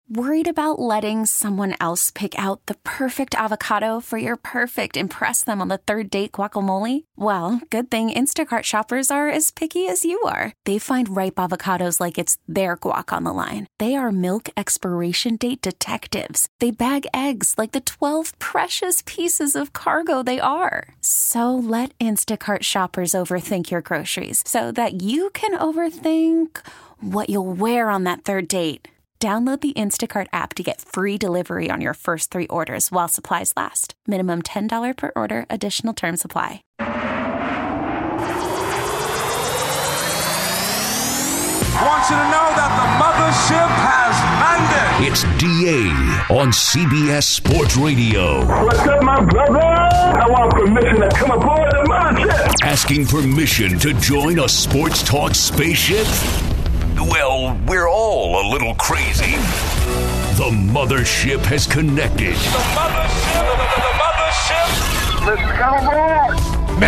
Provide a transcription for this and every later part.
Worried about letting someone else pick out the perfect avocado for your perfect impress them on the third date guacamole? Well, good thing Instacart shoppers are as picky as you are. They find ripe avocados like it's their guac on the line. They are milk expiration date detectives. They bag eggs like the 12 precious pieces of cargo they are. So let Instacart shoppers overthink your groceries so that you can overthink what you'll wear on that third date. Download the Instacart app to get free delivery on your first 3 orders while supplies last. Minimum $10 per order. Additional terms apply. I want you to know that the mothership has landed. It's DA on CBS Sports Radio. What's up, my brother? I want permission to come aboard the mothership. Asking permission to join a sports talk spaceship? Well, we're all a little crazy. The mothership has connected. The mothership. Let's come aboard.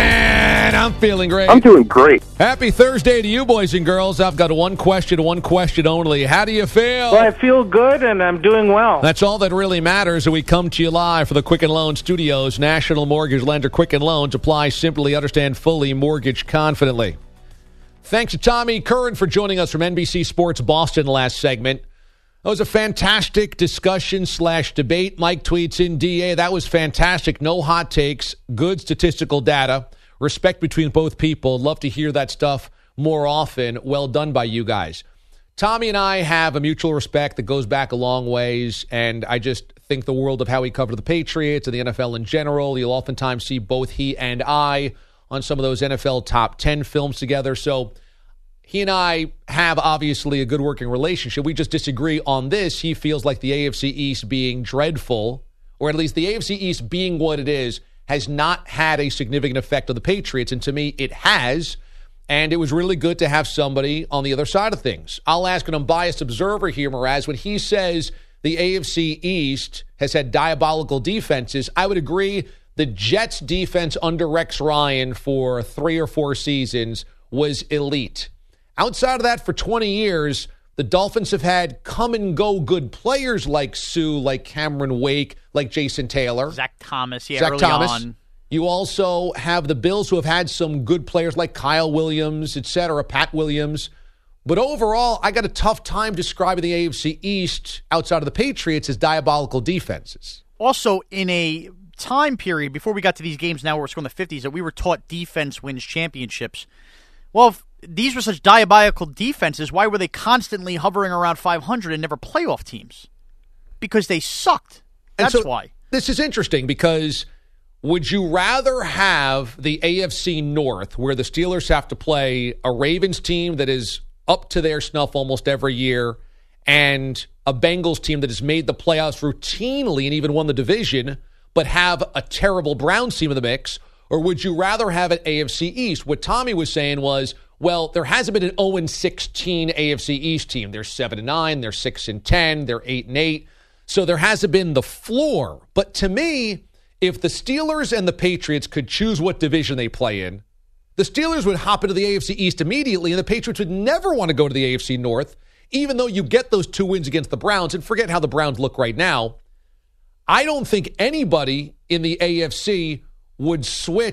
Man, I'm feeling great. I'm doing great. Happy Thursday to you, boys and girls. I've got one question only. How do you feel? Well, I feel good, and I'm doing well. That's all that really matters. And we come to you live for the Quicken Loans Studios. National Mortgage Lender Quicken Loans. Apply simply, understand fully, mortgage confidently. Thanks to Tommy Curran for joining us from NBC Sports Boston last segment. That was a fantastic discussion/debate. Mike tweets in, DA, that was fantastic. No hot takes, good statistical data, respect between both people. Love to hear that stuff more often. Well done by you guys. Tommy and I have a mutual respect that goes back a long ways, and I just think the world of how he covered the Patriots and the NFL in general. You'll oftentimes see both he and I on some of those NFL top 10 films together. So he and I have obviously a good working relationship. We just disagree on this. He feels like the AFC East being dreadful, or at least the AFC East being what it is, has not had a significant effect on the Patriots. And to me, it has. And it was really good to have somebody on the other side of things. I'll ask an unbiased observer here, Mraz, when he says the AFC East has had diabolical defenses, I would agree. The Jets' defense under Rex Ryan for 3 or 4 seasons was elite. Outside of that, for 20 years, the Dolphins have had come-and-go good players like Sue, like Cameron Wake, like Jason Taylor. Zach Thomas, early on. You also have the Bills who have had some good players like Kyle Williams, etc., Pat Williams. But overall, I got a tough time describing the AFC East outside of the Patriots as diabolical defenses. Also, in a time period before we got to these games now where it's going to the 50s that we were taught defense wins championships. Well, if these were such diabolical defenses, why were they constantly hovering around 500 and never playoff teams? Because they sucked. That's why. This is interesting because would you rather have the AFC North where the Steelers have to play a Ravens team that is up to their snuff almost every year and a Bengals team that has made the playoffs routinely and even won the division, but have a terrible Browns team in the mix? Or would you rather have an AFC East? What Tommy was saying was, well, there hasn't been an 0-16 AFC East team. They're 7-9, they're 6-10, they're 8-8. So there hasn't been the floor. But to me, if the Steelers and the Patriots could choose what division they play in, the Steelers would hop into the AFC East immediately, and the Patriots would never want to go to the AFC North, even though you get those 2 wins against the Browns. And forget how the Browns look right now. I don't think anybody in the AFC would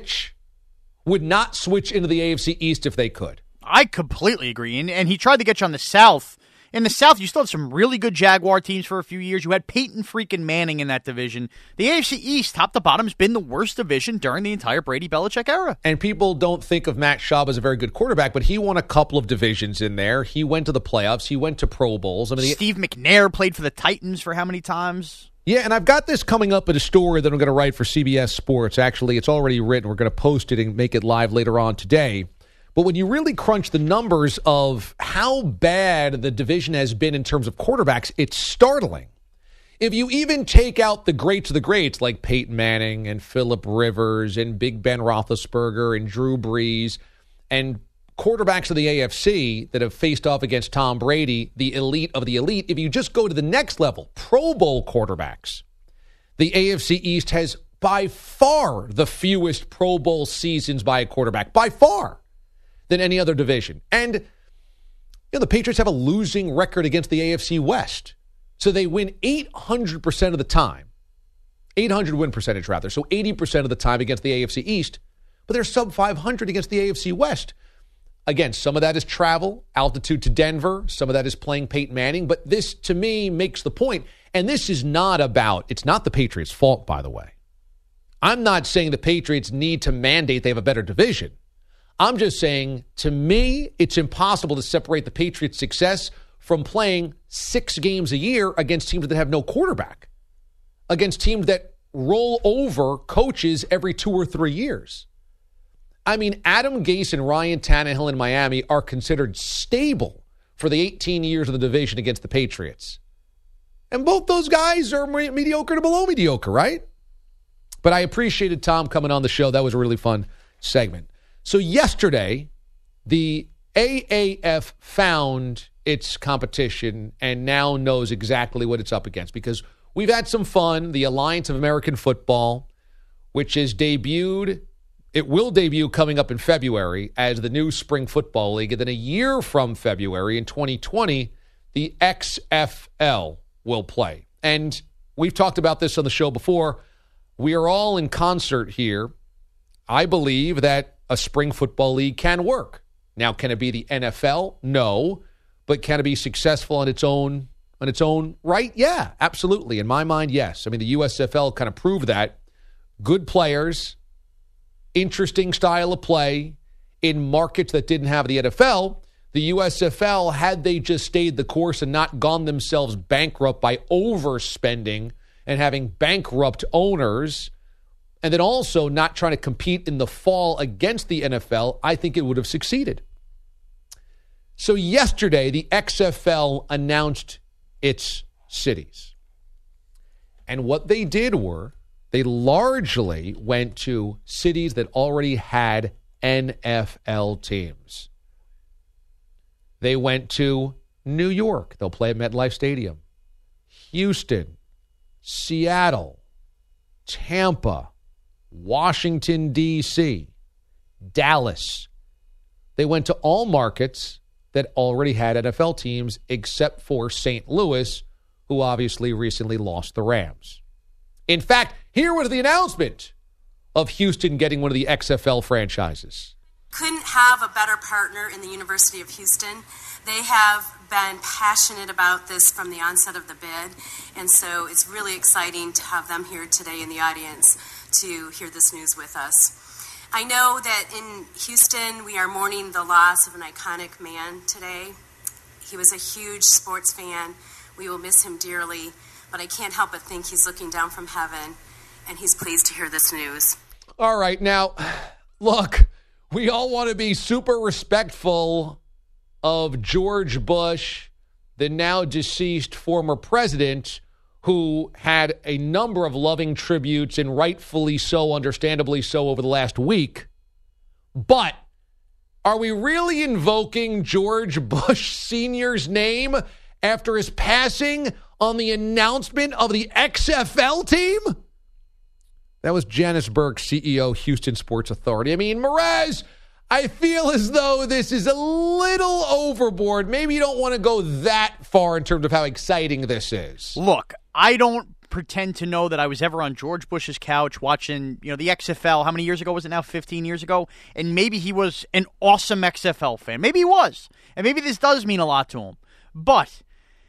not switch into the AFC East if they could. I completely agree. And he tried to get you on the South. In the South, you still have some really good Jaguar teams for a few years. You had Peyton freaking Manning in that division. The AFC East, top to bottom, has been the worst division during the entire Brady-Belichick era. And people don't think of Matt Schaub as a very good quarterback, but he won a couple of divisions in there. He went to the playoffs. He went to Pro Bowls. Steve McNair played for the Titans for how many times? Yeah, and I've got this coming up in a story that I'm going to write for CBS Sports. Actually, it's already written. We're going to post it and make it live later on today. But when you really crunch the numbers of how bad the division has been in terms of quarterbacks, it's startling. If you even take out the greats of the greats like Peyton Manning and Phillip Rivers and Big Ben Roethlisberger and Drew Brees and quarterbacks of the AFC that have faced off against Tom Brady, the elite of the elite, if you just go to the next level, Pro Bowl quarterbacks, the AFC East has by far the fewest Pro Bowl seasons by a quarterback, by far, than any other division. And the Patriots have a losing record against the AFC West. So they win 800% of the time. 800 win percentage, rather. So 80% of the time against the AFC East. But they're sub 500 against the AFC West. Again, some of that is travel, altitude to Denver. Some of that is playing Peyton Manning. But this, to me, makes the point. And this is not about, it's not the Patriots' fault, by the way. I'm not saying the Patriots need to mandate they have a better division. I'm just saying, to me, it's impossible to separate the Patriots' success from playing 6 games a year against teams that have no quarterback, against teams that roll over coaches every 2 or 3 years. I mean, Adam Gase and Ryan Tannehill in Miami are considered stable for the 18 years of the division against the Patriots. And both those guys are mediocre to below mediocre, right? But I appreciated Tom coming on the show. That was a really fun segment. So yesterday, the AAF found its competition and now knows exactly what it's up against, because we've had some fun. The Alliance of American Football, which is debuted, it will debut coming up in February as the new Spring Football League. And then a year from February in 2020, the XFL will play. And we've talked about this on the show before. We are all in concert here. I believe that a Spring Football League can work. Now, can it be the NFL? No. But can it be successful on its own right? Yeah, absolutely. In my mind, yes. I mean, the USFL kind of proved that. Good players, interesting style of play in markets that didn't have the NFL. The USFL, had they just stayed the course and not gone themselves bankrupt by overspending and having bankrupt owners, and then also not trying to compete in the fall against the NFL, I think it would have succeeded. So yesterday, the XFL announced its cities. And what they did were, they largely went to cities that already had NFL teams. They went to New York. They'll play at MetLife Stadium. Houston, Seattle, Tampa, Washington, D.C., Dallas. They went to all markets that already had NFL teams except for St. Louis, who obviously recently lost the Rams. In fact, here was the announcement of Houston getting one of the XFL franchises. Couldn't have a better partner in the University of Houston. They have been passionate about this from the onset of the bid, and so it's really exciting to have them here today in the audience to hear this news with us. I know that in Houston we are mourning the loss of an iconic man today. He was a huge sports fan. We will miss him dearly, but I can't help but think he's looking down from heaven, and he's pleased to hear this news. All right, now, look, we all want to be super respectful of George Bush, the now deceased former president, who had a number of loving tributes, and rightfully so, understandably so, over the last week. But are we really invoking George Bush Sr.'s name after his passing on the announcement of the XFL team? That was Janice Burke, CEO, Houston Sports Authority. I mean, Mraz, I feel as though this is a little overboard. Maybe you don't want to go that far in terms of how exciting this is. Look, I don't pretend to know that I was ever on George Bush's couch watching, the XFL. How many years ago was it now? 15 years ago? And maybe he was an awesome XFL fan. Maybe he was. And maybe this does mean a lot to him. But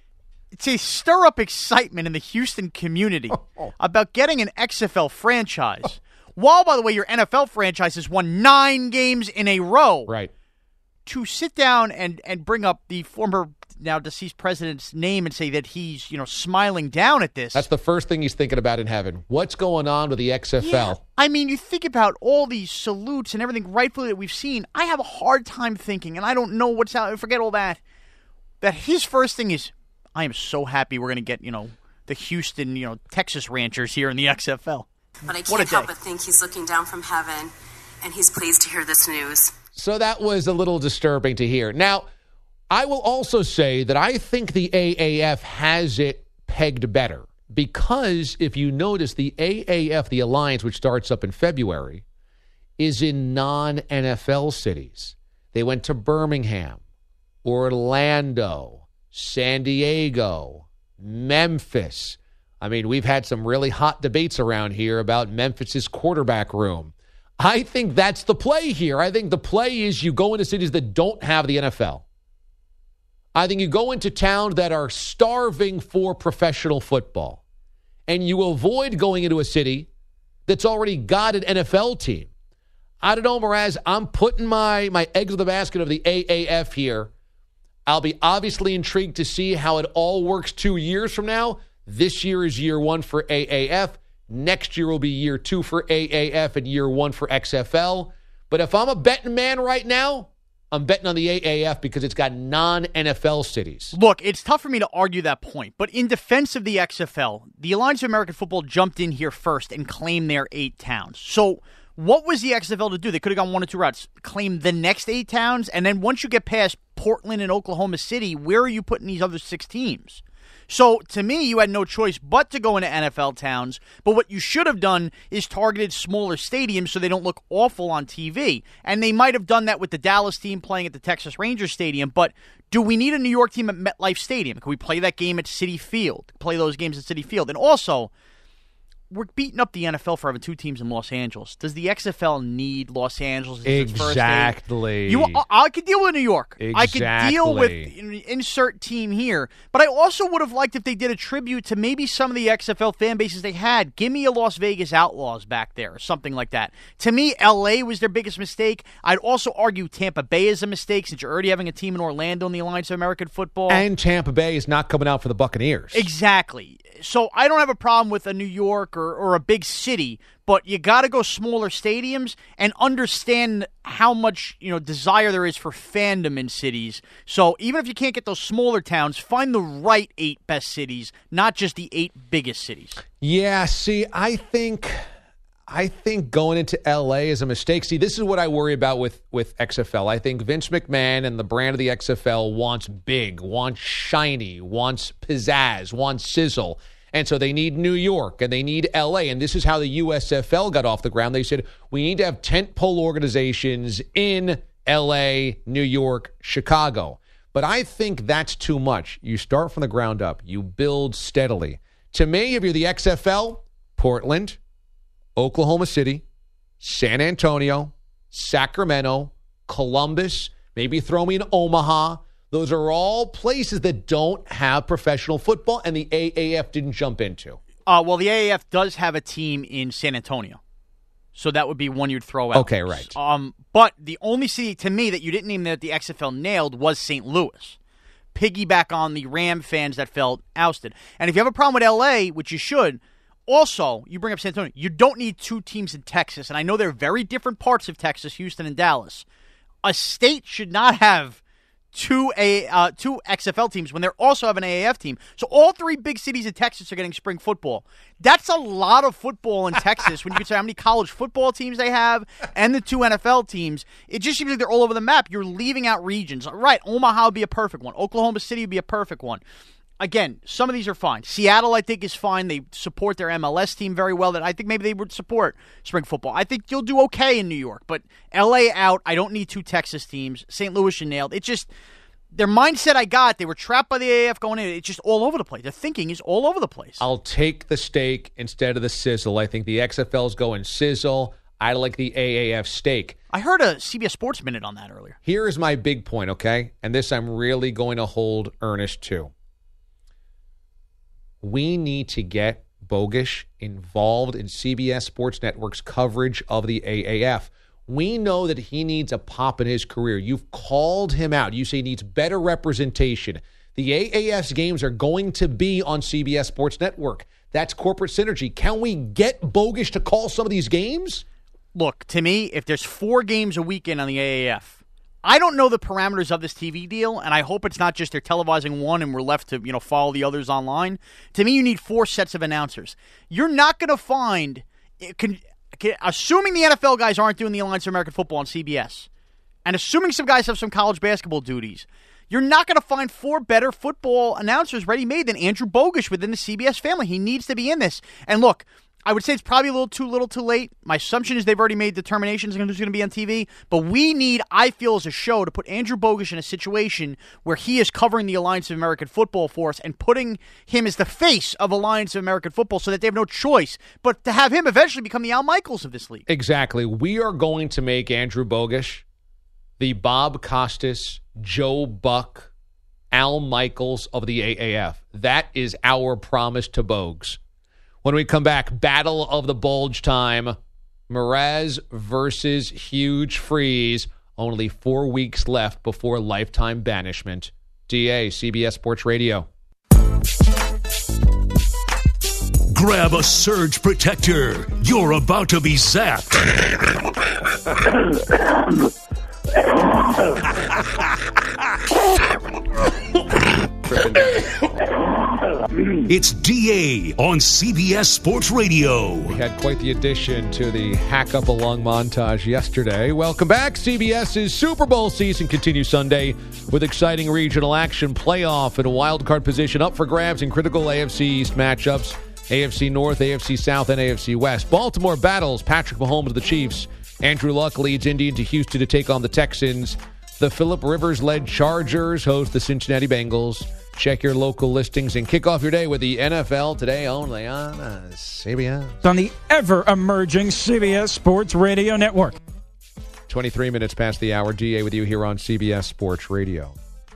to stir up excitement in the Houston community about getting an XFL franchise, while, by the way, your NFL franchise has won 9 games in a row. Right. To sit down and bring up the former, now deceased president's name and say that he's, smiling down at this. That's the first thing he's thinking about in heaven. What's going on with the XFL? Yeah. I mean, you think about all these salutes and everything rightfully that we've seen. I have a hard time thinking, and I don't know what's out, forget all that his first thing is, I am so happy we're going to get, the Houston, Texas ranchers here in the XFL. But I can't help but think he's looking down from heaven, and he's pleased to hear this news. So that was a little disturbing to hear. Now, I will also say that I think the AAF has it pegged better, because if you notice, the AAF, the alliance, which starts up in February, is in non-NFL cities. They went to Birmingham, Orlando, San Diego, Memphis. I mean, we've had some really hot debates around here about Memphis's quarterback room. I think that's the play here. I think the play is you go into cities that don't have the NFL. I think you go into towns that are starving for professional football. And you avoid going into a city that's already got an NFL team. I don't know, Mraz. I'm putting my eggs in the basket of the AAF here. I'll be obviously intrigued to see how it all works 2 years from now. This year is year 1 for AAF. Next year will be year 2 for AAF and year 1 for XFL. But if I'm a betting man right now, I'm betting on the AAF because it's got non-NFL cities. Look, it's tough for me to argue that point, but in defense of the XFL, the Alliance of American Football jumped in here first and claimed their 8 towns. So what was the XFL to do? They could have gone 1 or 2 routes. Claim the next 8 towns, and then once you get past Portland and Oklahoma City, where are you putting these other 6 teams? So, to me, you had no choice but to go into NFL towns. But what you should have done is targeted smaller stadiums so they don't look awful on TV. And they might have done that with the Dallas team playing at the Texas Rangers Stadium. But do we need a New York team at MetLife Stadium? Can we play that game at Citi Field? Play those games at Citi Field? And also, we're beating up the NFL for having 2 teams in Los Angeles. Does the XFL need Los Angeles as its first Exactly. I could deal with New York. Exactly. I could deal with insert team here. But I also would have liked if they did a tribute to maybe some of the XFL fan bases they had. Give me a Las Vegas Outlaws back there or something like that. To me, LA was their biggest mistake. I'd also argue Tampa Bay is a mistake since you're already having a team in Orlando in the Alliance of American Football. And Tampa Bay is not coming out for the Buccaneers. Exactly. So I don't have a problem with a New York or a big city, but you got to go smaller stadiums and understand how much desire there is for fandom in cities. So even if you can't get those smaller towns, find the right 8 best cities, not just the 8 biggest cities. Yeah, see, I think going into LA is a mistake. See, this is what I worry about with XFL. I think Vince McMahon and the brand of the XFL wants big, wants shiny, wants pizzazz, wants sizzle. And so they need New York and they need LA. And this is how the USFL got off the ground. They said, we need to have tentpole organizations in LA, New York, Chicago. But I think that's too much. You start from the ground up. You build steadily. To me, if you're the XFL, Portland, Oklahoma City, San Antonio, Sacramento, Columbus, maybe throw me in Omaha. Those are all places that don't have professional football and the AAF didn't jump into. Well, the AAF does have a team in San Antonio. So that would be one you'd throw out. Okay, right. But the only city, to me, that you didn't name that the XFL nailed was St. Louis. Piggyback on the Ram fans that felt ousted. And if you have a problem with LA, which you should, also, you bring up San Antonio, you don't need 2 teams in Texas. And I know they're very different parts of Texas, Houston and Dallas. A state should not have two XFL teams when they also have an AAF team. So all 3 big cities in Texas are getting spring football. That's a lot of football in Texas when you consider how many college football teams they have and the 2 NFL teams. It just seems like they're all over the map. You're leaving out regions. Right, Omaha would be a perfect one. Oklahoma City would be a perfect one. Again, some of these are fine. Seattle, I think, is fine. They support their MLS team very well. That I think maybe they would support spring football. I think you'll do okay in New York. But L.A. out. I don't need 2 Texas teams. St. Louis, you nailed. It's just their mindset I got. They were trapped by the AAF going in. It's just all over the place. Their thinking is all over the place. I'll take the steak instead of the sizzle. I think the XFL's going sizzle. I like the AAF steak. I heard a CBS Sports Minute on that earlier. Here is my big point, okay? And this I'm really going to hold earnest to. We need to get Bogusch involved in CBS Sports Network's coverage of the AAF. We know that he needs a pop in his career. You've called him out. You say he needs better representation. The AAF's games are going to be on CBS Sports Network. That's corporate synergy. Can we get Bogusch to call some of these games? Look, to me, if there's 4 games a weekend on the AAF, I don't know the parameters of this TV deal, and I hope it's not just they're televising one and we're left to follow the others online. To me, you need 4 sets of announcers. You're not going to find, assuming the NFL guys aren't doing the Alliance of American Football on CBS, and assuming some guys have some college basketball duties, you're not going to find 4 better football announcers ready-made than Andrew Bogusch within the CBS family. He needs to be in this. And look, I would say it's probably a little too late. My assumption is they've already made determinations on who's going to be on TV. But we need, I feel, as a show, to put Andrew Bogusch in a situation where he is covering the Alliance of American Football for us and putting him as the face of Alliance of American Football so that they have no choice but to have him eventually become the Al Michaels of this league. Exactly. We are going to make Andrew Bogusch the Bob Costas, Joe Buck, Al Michaels of the AAF. That is our promise to Bogues. When we come back, Battle of the Bulge time. Mraz versus Huge Freeze. Only 4 weeks left before lifetime banishment. DA, CBS Sports Radio. Grab a surge protector. You're about to be zapped. It's DA on CBS Sports Radio. We had quite the addition to the Hack Up Along montage yesterday. Welcome back. CBS's Super Bowl season continues Sunday with exciting regional action, playoff, and a wild card position up for grabs in critical AFC East matchups. AFC North, AFC South, and AFC West. Baltimore battles Patrick Mahomes of the Chiefs. Andrew Luck leads Indy into Houston to take on the Texans. The Phillip Rivers-led Chargers host the Cincinnati Bengals. Check your local listings and kick off your day with the NFL today only on CBS. On the ever-emerging CBS Sports Radio Network. 23 minutes past the hour. DA with you here on CBS Sports Radio.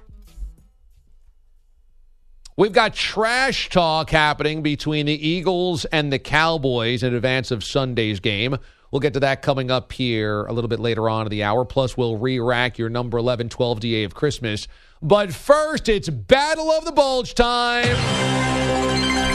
We've got trash talk happening between the Eagles and the Cowboys in advance of Sunday's game. We'll get to that coming up here a little bit later on in the hour. Plus, we'll re-rack your number 11, 12 DA of Christmas. But first, it's Battle of the Bulge time.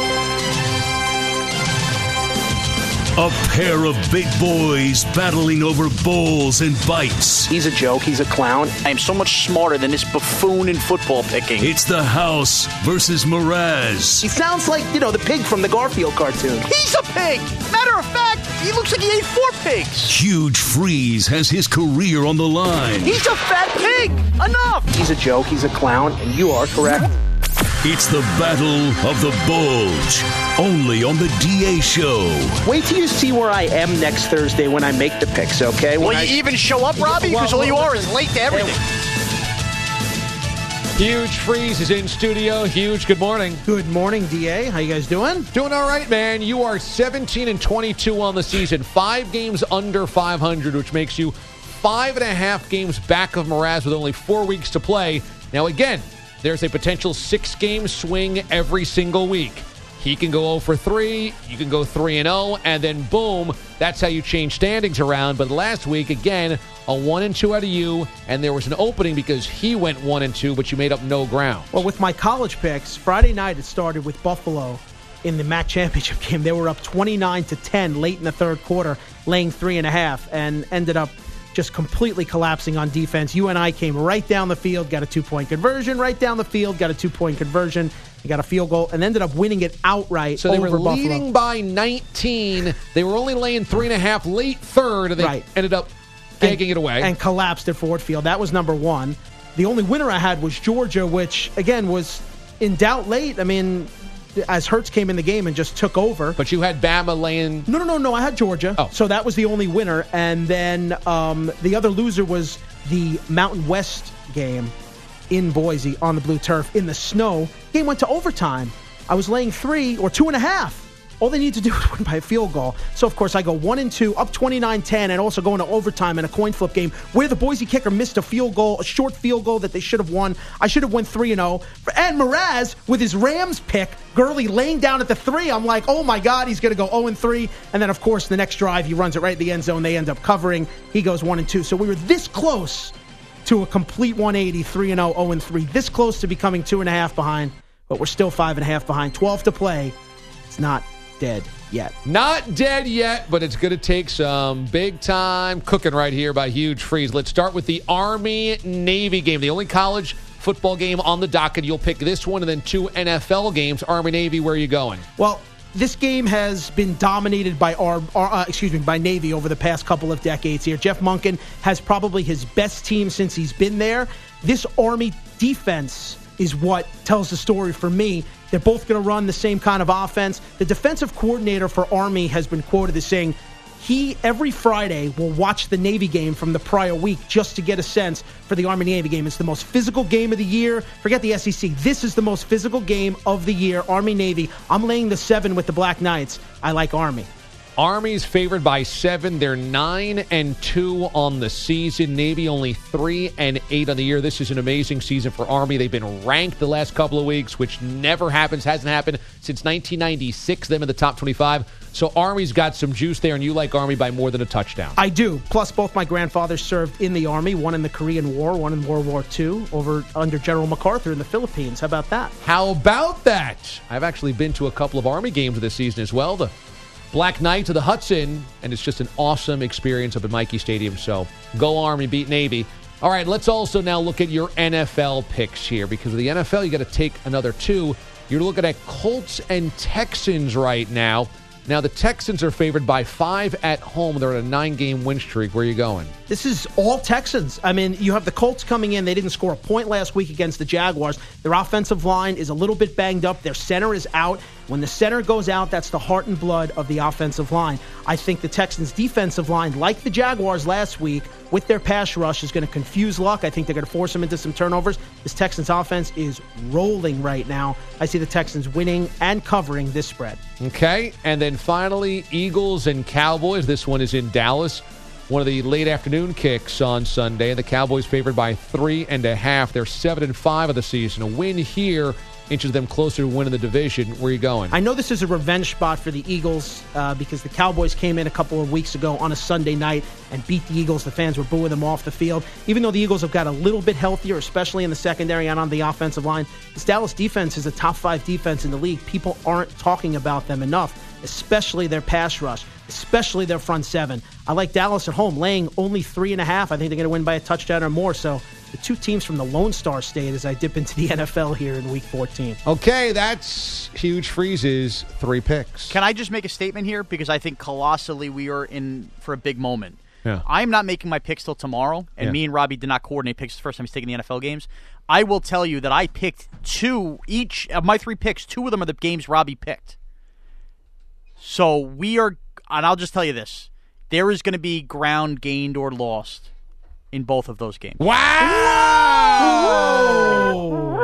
A pair of big boys battling over bowls and bites. He's a joke. He's a clown. I am so much smarter than this buffoon in football picking. It's the House versus Mraz. He sounds like, the pig from the Garfield cartoon. He's a pig! Matter of fact, he looks like he ate 4 pigs. Huge Freeze has his career on the line. He's a fat pig! Enough! He's a joke. He's a clown. And you are correct. It's the Battle of the Bulge, only on the DA Show. Wait till you see where I am next Thursday when I make the picks, okay? Will you even show up, Robbie? Because all you are is late to everything. Huge Freeze is in studio. Huge, good morning. Good morning, DA. How you guys doing? Doing all right, man. You are 17-22 on the season. 5 games under 500, which makes you 5.5 games back of Mraz with only 4 weeks to play. Now, again, there's a potential 6-game swing every single week. He can go 0 for 3, you can go 3-0, and then boom, that's how you change standings around. But last week, again, a 1-2 out of you, and there was an opening because he went 1-2, but you made up no ground. Well, with my college picks, Friday night it started with Buffalo in the MAC championship game. They were up 29-10 late in the third quarter, laying 3.5, and ended up just completely collapsing on defense. UNI came right down the field, got a 2-point conversion, right down the field, got a 2-point conversion. They got a field goal and ended up winning it outright. So they were Buffalo. leading by 19. They were only laying 3.5 late third, and they ended up gagging it away. And collapsed at Ford Field. That was number 1. The only winner I had was Georgia, which, again, was in doubt late. I mean, as Hurts came in the game and just took over. But you had Bama laying... No. I had Georgia. Oh. So that was the only winner. And then the other loser was the Mountain West game in Boise on the blue turf in the snow. Game went to overtime. I was laying 3 or 2.5. All they need to do is win by a field goal. So, of course, I go 1-2, up 29-10, and also going to overtime in a coin flip game where the Boise kicker missed a field goal, a short field goal that they should have won. I should have went 3-0. And Mraz, with his Rams pick, Gurley laying down at the 3, I'm like, oh, my God, he's going to go 0-3. And then, of course, the next drive, he runs it right at the end zone. They end up covering. He goes 1-2. So we were this close to a complete 180, 3-0, 0-3. This close to becoming 2.5 behind, but we're still 5.5 behind. 12 to play. It's not dead yet. Not dead yet, but it's going to take some big-time cooking right here by Huge Freeze. Let's start with the Army-Navy game, the only college football game on the docket. You'll pick this one and then 2 NFL games. Army-Navy, where are you going? Well, this game has been dominated by by Navy over the past couple of decades here. Jeff Monken has probably his best team since he's been there. This Army defense is what tells the story for me. They're both going to run the same kind of offense. The defensive coordinator for Army has been quoted as saying he, every Friday, will watch the Navy game from the prior week just to get a sense for the Army-Navy game. It's the most physical game of the year. Forget the SEC. This is the most physical game of the year, Army-Navy. I'm laying the 7 with the Black Knights. I like Army. Army's favored by 7. They're 9-2 on the season. Navy only 3-8 on the year. This is an amazing season for Army. They've been ranked the last couple of weeks, which never happens, hasn't happened since 1996. Them in the top 25. So Army's got some juice there, and you like Army by more than a touchdown. I do. Plus, both my grandfathers served in the Army, one in the Korean War, one in World War II, under General MacArthur in the Philippines. How about that? How about that? I've actually been to a couple of Army games this season as well. The Black Knights of the Hudson, and it's just an awesome experience up at Michie Stadium. So go Army, beat Navy. All right, let's also now look at your NFL picks here, because with the NFL, you got to take another 2. You're looking at Colts and Texans right now. Now, the Texans are favored by 5 at home. They're on a 9-game win streak. Where are you going? This is all Texans. I mean, you have the Colts coming in. They didn't score a point last week against the Jaguars. Their offensive line is a little bit banged up. Their center is out. When the center goes out, that's the heart and blood of the offensive line. I think the Texans' defensive line, like the Jaguars last week, with their pass rush, is going to confuse Luck. I think they're going to force him into some turnovers. This Texans offense is rolling right now. I see the Texans winning and covering this spread. Okay, and then finally, Eagles and Cowboys. This one is in Dallas. One of the late afternoon kicks on Sunday. The Cowboys favored by 3.5. They're 7-5 of the season. A win here inches them closer to winning the division. Where are you going? I know this is a revenge spot for the Eagles because the Cowboys came in a couple of weeks ago on a Sunday night and beat the Eagles. The fans were booing them off the field. Even though the Eagles have got a little bit healthier, especially in the secondary and on the offensive line, this Dallas defense is a top 5 defense in the league. People aren't talking about them enough, especially their pass rush, especially their front 7. I like Dallas at home, laying only 3.5. I think they're going to win by a touchdown or more. So the 2 teams from the Lone Star State as I dip into the NFL here in Week 14. Okay, that's Huge Freeze's 3 picks. Can I just make a statement here? Because I think colossally we are in for a big moment. Yeah. I'm not making my picks till tomorrow, and me and Robbie did not coordinate picks the first time he's taking the NFL games. I will tell you that I picked 2, each of my 3 picks, 2 of them are the games Robbie picked. So we are, and I'll just tell you this, there is going to be ground gained or lost in both of those games. Wow!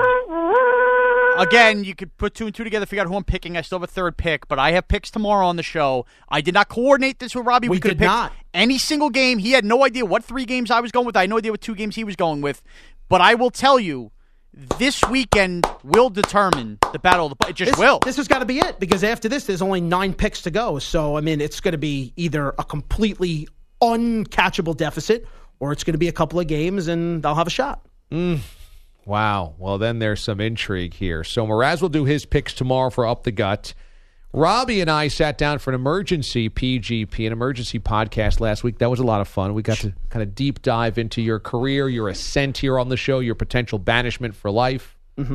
Again, you could put 2 and 2 together, figure out who I'm picking. I still have a 3rd pick, but I have picks tomorrow on the show. I did not coordinate this with Robbie. We could did have not. picked any single game. He had no idea what 3 games I was going with. I had no idea what 2 games he was going with. But I will tell you, this weekend will determine the battle. It just will. This has got to be it, because after this, there's only 9 picks to go. So, I mean, it's going to be either a completely uncatchable deficit, or it's going to be a couple of games, and they'll have a shot. Wow. Well, then there's some intrigue here. So Mraz will do his picks tomorrow for Up the Gut. Robbie and I sat down for an emergency PGP, an emergency podcast last week. That was a lot of fun. We got to kind of deep dive into your career, your ascent here on the show, your potential banishment for life. Mm-hmm.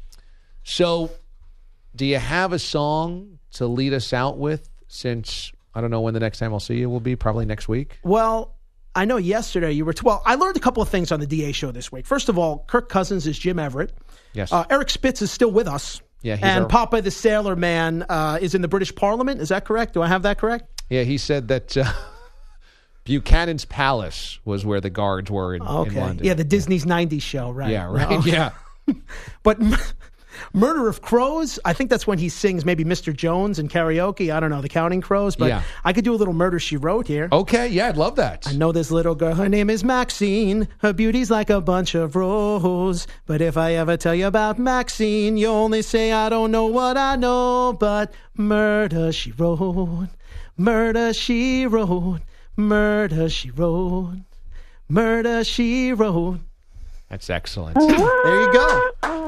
So do you have a song to lead us out with, since I don't know when the next time I'll see you will be, probably next week? Well, I know yesterday you were... I learned a couple of things on the DA show this week. First of all, Kirk Cousins is Jim Everett. Yes. Eric Spitz is still with us. Yeah, and Papa the Sailor Man is in the British Parliament. Is that correct? Do I have that correct? Yeah, he said that Buchanan's Palace was where the guards were in London. Yeah, the Disney's 90s show, right? Yeah, right. Okay. Yeah. But Murder of Crows, I think that's when he sings maybe Mr. Jones in karaoke. I don't know, the Counting Crows. But I could do a little Murder, She Wrote here. Okay, yeah, I'd love that. I know this little girl, her name is Maxine. Her beauty's like a bunch of rose. But if I ever tell you about Maxine, you only say I don't know what I know. But murder, she wrote. Murder, she wrote. Murder, she wrote. Murder, she wrote. That's excellent. There you go.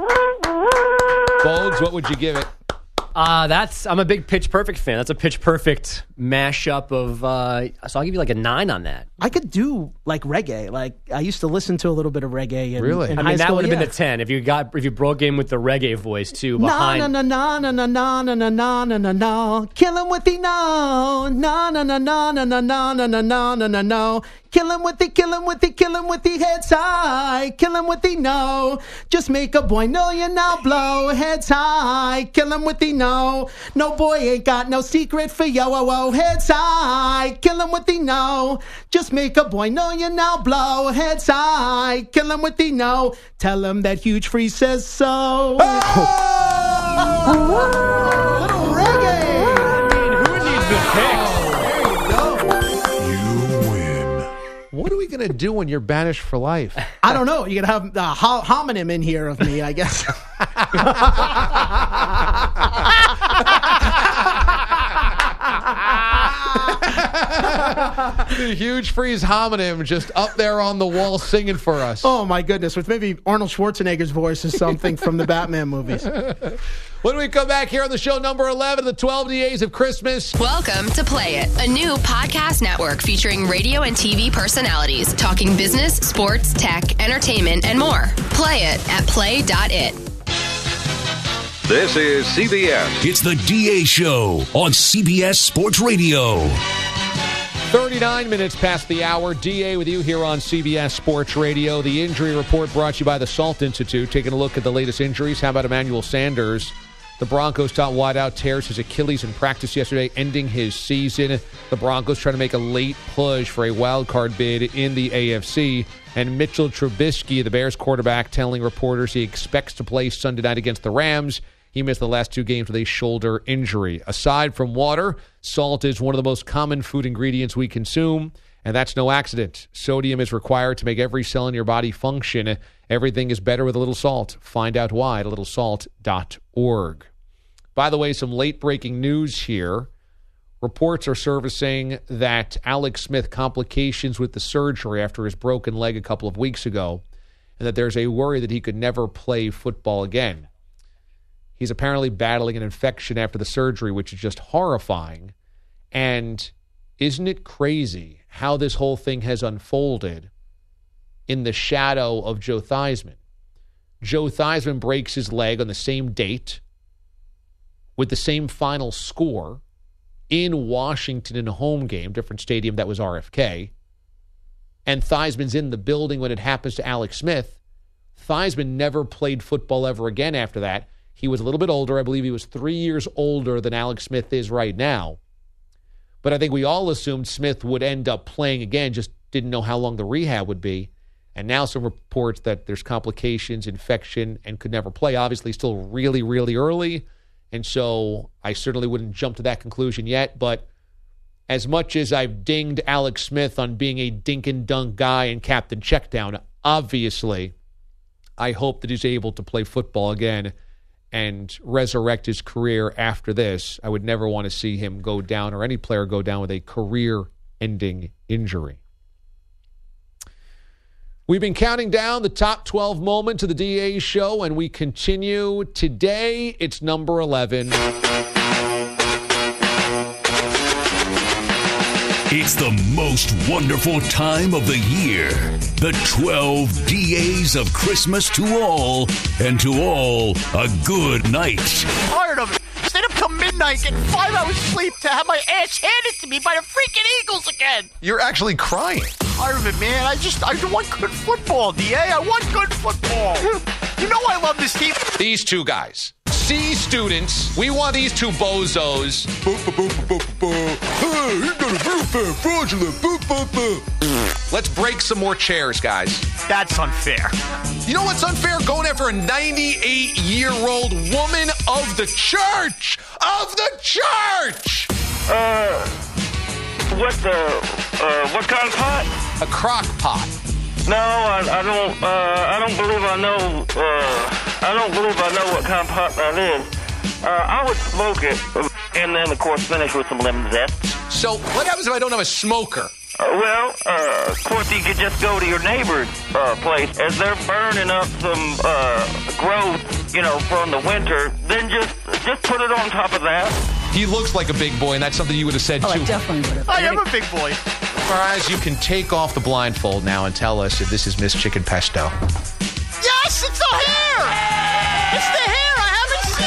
Bogues, what would you give it? I'm a big Pitch Perfect fan. That's a Pitch Perfect mashup of, so I'll give you like a 9 on that. I could do like reggae. Like I used to listen to a little bit of reggae. In high that school, would have been a 10 if you broke in with the reggae voice too behind. Na na na na na na na na na na na. Kill him with the no. Na na na na na na na na na na na na. Kill him with the, kill him with the, kill him with the heads high. Kill him with the no. Just make a boy know you now blow. Heads high. Kill him with the no. No boy ain't got no secret for yo. Oh, oh. Heads high. Kill him with the no. Just make a boy know you now blow. Heads high. Kill him with the no. Tell him that Huge Freeze says so. Little reggae. Who needs the picks? What are we going to do when you're banished for life? I don't know. You're going to have a homonym in here of me, I guess. The Huge Freeze homonym just up there on the wall singing for us. Oh, my goodness. With maybe Arnold Schwarzenegger's voice or something from the Batman movies. When we come back here on the show number 11, the 12 DAs of Christmas. Welcome to Play It, a new podcast network featuring radio and TV personalities talking business, sports, tech, entertainment, and more. Play it at play.it. This is CBS. It's the DA Show on CBS Sports Radio. 39 minutes past the hour. DA with you here on CBS Sports Radio. The injury report brought to you by the Salt Institute. Taking a look at the latest injuries. How about Emmanuel Sanders? The Broncos top wideout tears his Achilles in practice yesterday, ending his season. The Broncos trying to make a late push for a wild card bid in the AFC. And Mitchell Trubisky, the Bears quarterback, telling reporters he expects to play Sunday night against the Rams. He missed the last 2 games with a shoulder injury. Aside from water, salt is one of the most common food ingredients we consume, and that's no accident. Sodium is required to make every cell in your body function. Everything is better with a little salt. Find out why at littlesalt.org. By the way, some late-breaking news here. Reports are surfacing that Alex Smith complications with the surgery after his broken leg a couple of weeks ago, and that there's a worry that he could never play football again. He's apparently battling an infection after the surgery, which is just horrifying. And isn't it crazy how this whole thing has unfolded in the shadow of Joe Theismann? Joe Theismann breaks his leg on the same date with the same final score in Washington in a home game, different stadium, that was RFK. And Theismann's in the building when it happens to Alex Smith. Theismann never played football ever again after that. He was a little bit older. I believe he was 3 years older than Alex Smith is right now. But I think we all assumed Smith would end up playing again, just didn't know how long the rehab would be. And now some reports that there's complications, infection, and could never play. Obviously still really, really early. And so I certainly wouldn't jump to that conclusion yet. But as much as I've dinged Alex Smith on being a dink and dunk guy and captain checkdown, obviously I hope that he's able to play football again and resurrect his career after this. I would never want to see him go down, or any player go down, with a career-ending injury. We've been counting down the top 12 moments of the DA show, and we continue. Today, it's number 11. It's the most wonderful time of the year. The 12 DAs of Christmas to all, and to all, a good night. Tired of it. Stayed up till midnight, getting 5 hours sleep to have my ass handed to me by the freaking Eagles again. You're actually crying. Tired of it, man. I want good football, DA. I want good football. You know I love this team. These two guys. C students. We want these two bozos. Let's break some more chairs, guys. That's unfair. You know what's unfair? Going after a 98-year-old woman of the church! Of the church! What kind of pot? A crock pot. No, I don't believe I know. I don't believe I know what kind of pot that is. I would smoke it, and then of course finish with some lemon zest. So what happens if I don't have a smoker? Of course you could just go to your neighbor's place as they're burning up some growth, from the winter. Then just put it on top of that. He looks like a big boy, and that's something you would have said too. I definitely would have. I am a big boy. Faraz, you can take off the blindfold now and tell us if this is Miss Chicken Pesto. Yes, it's the hair! It's the hair! I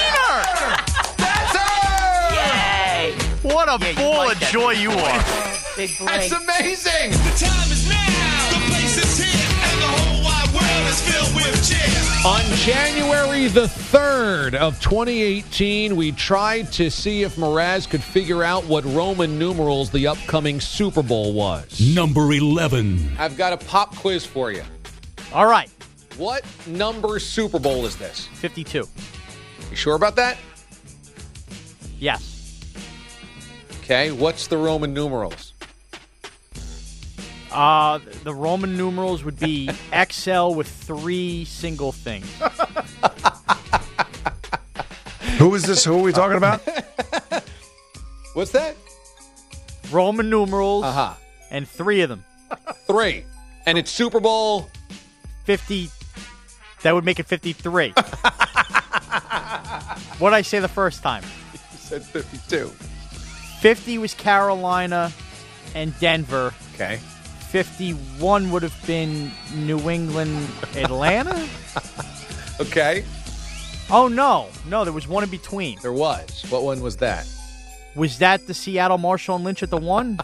haven't seen her! That's her! Yay! What a ball of joy you are. Big break. That's amazing. The time is now. The place is here, and the whole wide world is filled with cheers. On January the 3rd of 2018, we tried to see if Mraz could figure out what Roman numerals the upcoming Super Bowl was. Number 11. I've got a pop quiz for you. All right. What number Super Bowl is this? 52. You sure about that? Yes. Okay, what's the Roman numerals? The Roman numerals would be XL with 3 single things. Who is this? Who are we talking about? What's that? Roman numerals. And 3 of them. 3. And it's Super Bowl 50. That would make it 53. What did I say the first time? You said 52. 50 was Carolina and Denver. Okay. 51 would have been New England, Atlanta. Okay. Oh, no. No, there was one in between. There was. What one was that? Was that the Seattle Marshall and Lynch at the 1?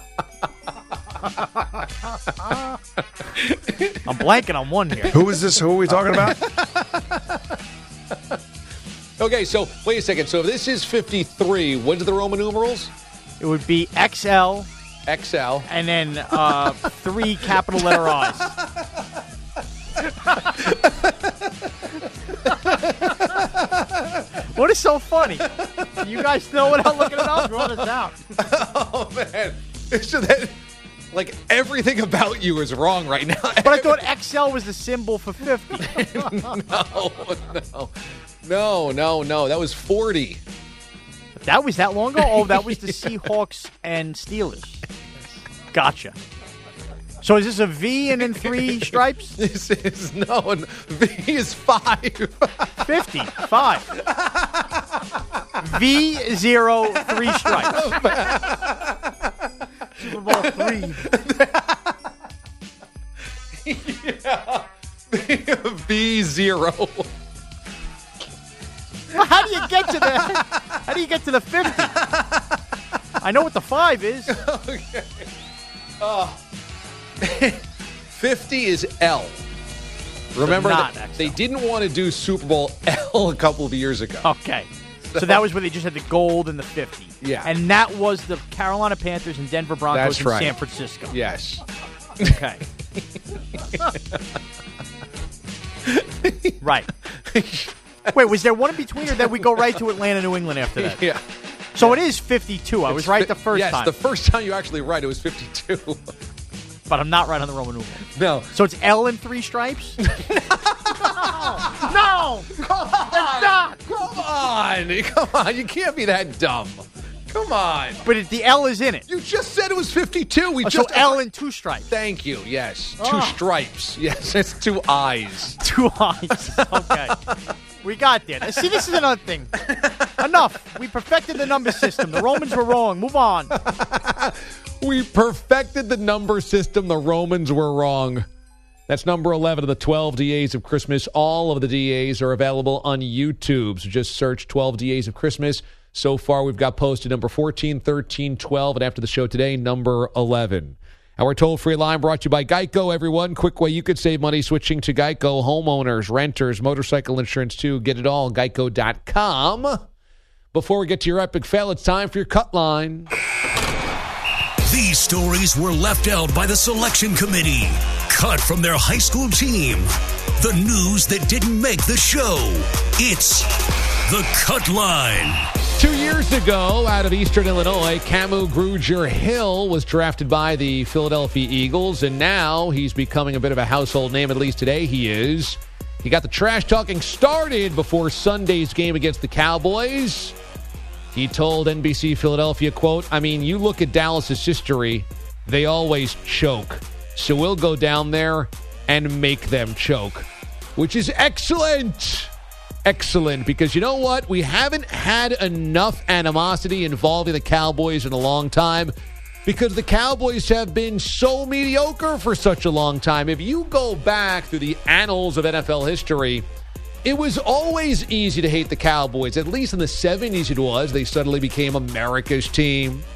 I'm blanking on 1 here. Who is this? Who are we talking about? Okay, so wait a second. So if this is 53, what are the Roman numerals? It would be XL. XL. And then 3 capital letter I's. What is so funny? You guys know without looking it up? Draw this out. Oh, man. So that, like, everything about you is wrong right now. But I thought XL was the symbol for 50. No. That was 40. That was that long ago? Oh, that was the Seahawks and Steelers. Gotcha. So is this a V and then 3 stripes? This is, V is 5. 50, 5. V, 0, 3 stripes. Super Bowl 3. Yeah. V0. Well, how do you get to the 50? I know what the 5 is. Okay. 50 is L. Remember that they didn't want to do Super Bowl L a couple of years ago. Okay. So that was where they just had the gold and the 50. Yeah. And that was the Carolina Panthers and Denver Broncos That's right. San Francisco. Yes. Okay. Right. Wait, was there one in between, or did we go right to Atlanta, New England after that? Yeah. So it is 52. I was right the first time. Yes, the first time you actually right, it was 52. But I'm not right on the Roman numerals. No. So it's L and 3 stripes? No! Come on! Come on! You can't be that dumb. Come on! But the L is in it. You just said it was 52. So L and 2 stripes. Thank you. Yes, 2 stripes. Yes, it's 2 eyes. 2 eyes. Okay. We got there. See, this is another thing. Enough. We perfected the number system. The Romans were wrong. Move on. We perfected the number system. The Romans were wrong. That's number 11 of the 12 DAs of Christmas. All of the DAs are available on YouTube. So just search 12 DAs of Christmas. So far, we've got posted number 14, 13, 12, and after the show today, number 11. Our toll-free line brought to you by Geico, everyone. Quick way you could save money switching to Geico. Homeowners, renters, motorcycle insurance, too. Get it all, Geico.com. Before we get to your epic fail, it's time for your cut line. These stories were left out by the selection committee. Cut from their high school team. The news that didn't make the show. It's the Cut Line. 2 years ago, out of Eastern Illinois, Camu Grugier-Hill was drafted by the Philadelphia Eagles, and now he's becoming a bit of a household name, at least today he is. He got the trash talking started before Sunday's game against the Cowboys. He told NBC Philadelphia, quote, I mean, you look at Dallas's history, they always choke. So we'll go down there and make them choke, which is excellent. Excellent, because you know what? We haven't had enough animosity involving the Cowboys in a long time because the Cowboys have been so mediocre for such a long time. If you go back through the annals of NFL history, it was always easy to hate the Cowboys. At least in the 70s it was. They suddenly became America's team.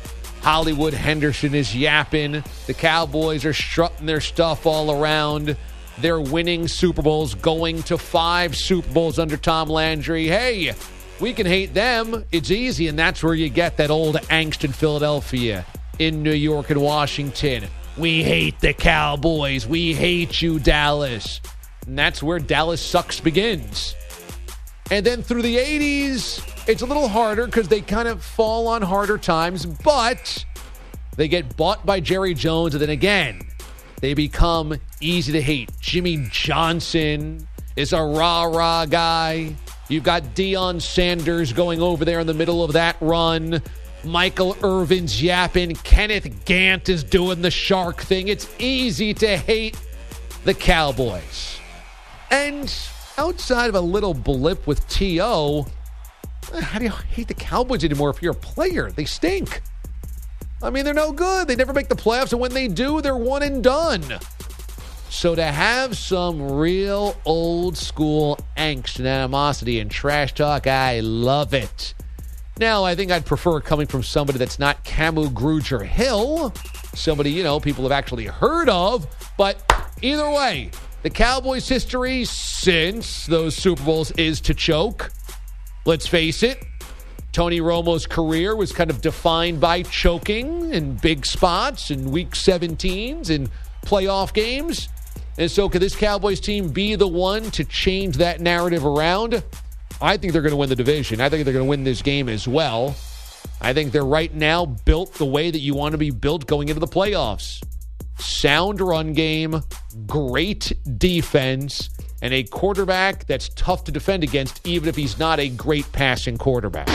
Hollywood Henderson is yapping. The Cowboys are strutting their stuff all around. They're winning Super Bowls, going to 5 Super Bowls under Tom Landry. Hey, we can hate them. It's easy, and that's where you get that old angst in Philadelphia, in New York and Washington. We hate the Cowboys. We hate you, Dallas. And that's where Dallas sucks begins. And then through the 80s, it's a little harder because they kind of fall on harder times, but they get bought by Jerry Jones, and then again, they become easy to hate. Jimmy Johnson is a rah-rah guy. You've got Deion Sanders going over there in the middle of that run. Michael Irvin's yapping. Kenneth Gant is doing the shark thing. It's easy to hate the Cowboys. And outside of a little blip with T.O., how do you hate the Cowboys anymore if you're a player? They stink. I mean, they're no good. They never make the playoffs, and when they do, they're one and done. So to have some real old school angst and animosity and trash talk, I love it. Now, I think I'd prefer coming from somebody that's not Camu Grugier Hill, somebody, people have actually heard of, but either way, the Cowboys' history since those Super Bowls is to choke. Let's face it, Tony Romo's career was kind of defined by choking in big spots in Week 17s and playoff games. And so could this Cowboys team be the one to change that narrative around? I think they're going to win the division. I think they're going to win this game as well. I think they're right now built the way that you want to be built going into the playoffs. Sound run game, great defense, and a quarterback that's tough to defend against, even if he's not a great passing quarterback.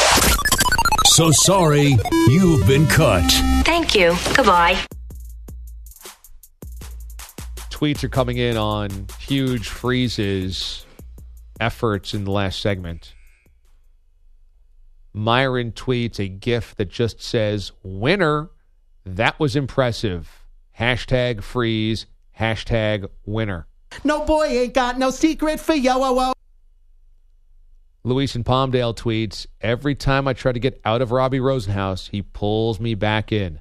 So sorry, you've been cut. Thank you. Goodbye. Tweets are coming in on Huge Freeze's efforts in the last segment. Myron tweets a GIF that just says, "Winner, that was impressive. Hashtag freeze, hashtag winner." No boy ain't got no secret for yo. Luis in Palmdale tweets, "Every time I try to get out of Robbie Rosenhaus, he pulls me back in."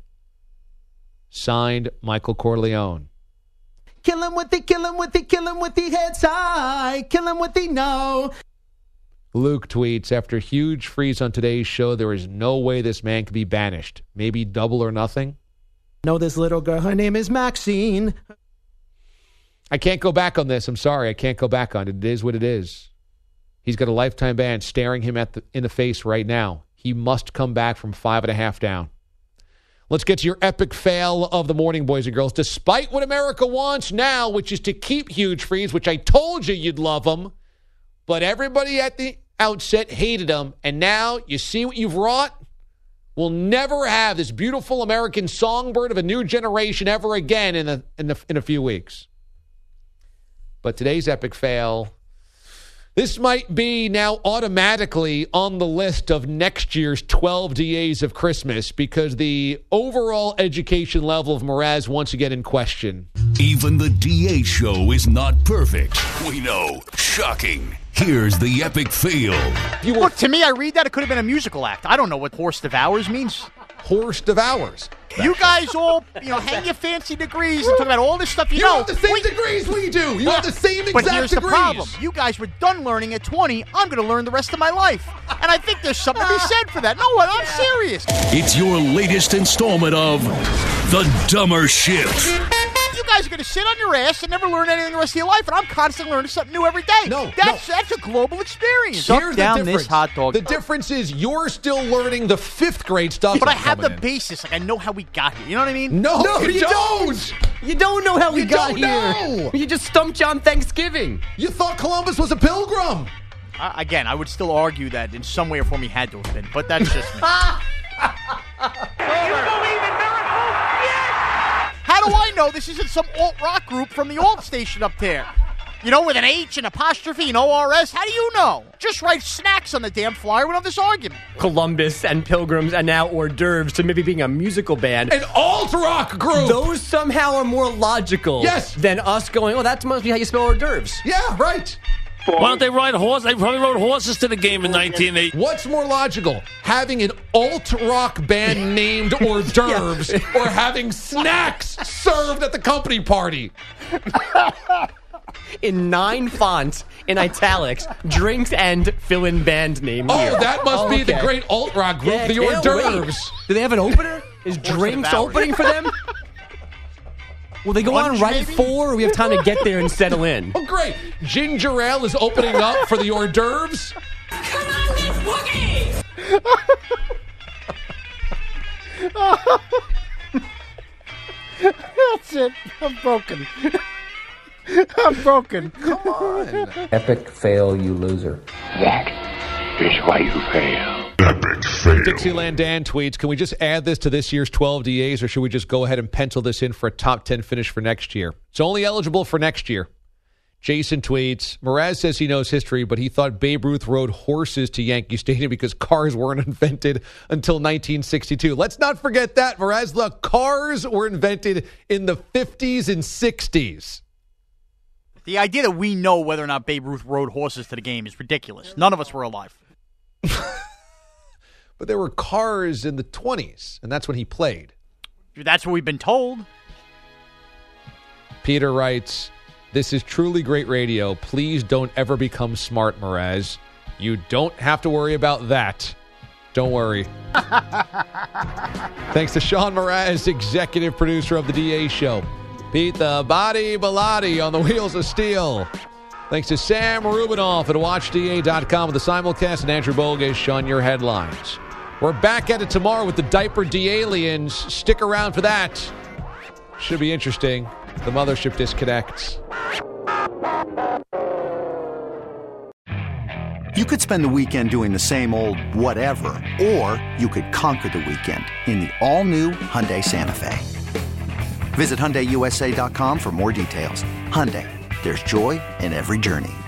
Signed, Michael Corleone. Kill him with the head side. Kill him with the no. Luke tweets, "After Huge Freeze on today's show, there is no way this man can be banished. Maybe double or nothing." Know this little girl. Her name is Maxine. I can't go back on this. I'm sorry. I can't go back on it. It is what it is. He's got a lifetime ban staring him in the face right now. He must come back from 5.5 down. Let's get to your epic fail of the morning, boys and girls. Despite what America wants now, which is to keep Huge Freeze, which I told you you'd love him, but everybody at the outset hated him, and now you see what you've wrought? We'll never have this beautiful American songbird of a new generation ever again in a few weeks. But today's epic fail, this might be now automatically on the list of next year's 12 DAs of Christmas because the overall education level of Mraz once again in question. Even the DA show is not perfect. We know. Shocking. Here's the epic fail. Look, to me, I read that it could have been a musical act. I don't know what Horse Devours means. Horse Devours. You guys all, hang your fancy degrees and talk about all this stuff you know. You have the same degrees we do. You have the same exact degrees. But here's the problem. You guys were done learning at 20. I'm going to learn the rest of my life. And I think there's something to be said for that. No, I'm serious. It's your latest installment of The Dumber Shift. You guys are going to sit on your ass and never learn anything the rest of your life, and I'm constantly learning something new every day. That's a global experience. Here's the difference. This hot dog. The difference is you're still learning the 5th grade stuff. But I have the basis. Like, I know how we got here. You know what I mean? No, you don't. You don't know how we got here. Know. You just stumped you on Thanksgiving. You thought Columbus was a pilgrim. Again, I would still argue that in some way or form he had to have been, but that's just me. You believe in miracles? Yes! How do I know this isn't some alt-rock group from the alt station up there? With an H, an apostrophe, an ORS? How do you know? Just write snacks on the damn flyer with this argument. Columbus and Pilgrims and now hors d'oeuvres to maybe being a musical band. An alt-rock group! Those somehow are more logical than us going, that must be how you spell hors d'oeuvres. Yeah, right. Why don't they ride horses? They probably rode horses to the game in 1980. What's more logical, having an alt-rock band named hors d'oeuvres or having snacks served at the company party? In 9 fonts, in italics, drinks and fill-in band name here. Oh, that must be the great alt-rock group, the hors d'oeuvres. Do they have an opener? Is Drinks opening for them? Will they go on right at 4, or we have time to get there and settle in? Oh, great. Ginger Ale is opening up for the hors d'oeuvres. Come on, let's boogie! That's it. I'm broken. I'm broken. Come on. Epic fail, you loser. That is why you fail. Epic fail. Dixieland Dan tweets, can we just add this to this year's 12 DAs, or should we just go ahead and pencil this in for a top 10 finish for next year? It's only eligible for next year. Jason tweets, Mraz says he knows history, but he thought Babe Ruth rode horses to Yankee Stadium because cars weren't invented until 1962. Let's not forget that, Mraz. Look, cars were invented in the 50s and 60s. The idea that we know whether or not Babe Ruth rode horses to the game is ridiculous. None of us were alive. But there were cars in the 20s, and that's when he played. That's what we've been told. Peter writes, this is truly great radio. Please don't ever become smart, Mraz. You don't have to worry about that. Don't worry. Thanks to Sean Mraz, executive producer of the DA Show. Pete the Body Bilotti on the Wheels of Steel. Thanks to Sam Rubinoff at WatchDA.com with the simulcast, and Andrew Bogish on your headlines. We're back at it tomorrow with the Diaper D-Aliens. Stick around for that. Should be interesting. The mothership disconnects. You could spend the weekend doing the same old whatever, or you could conquer the weekend in the all-new Hyundai Santa Fe. Visit HyundaiUSA.com for more details. Hyundai, there's joy in every journey.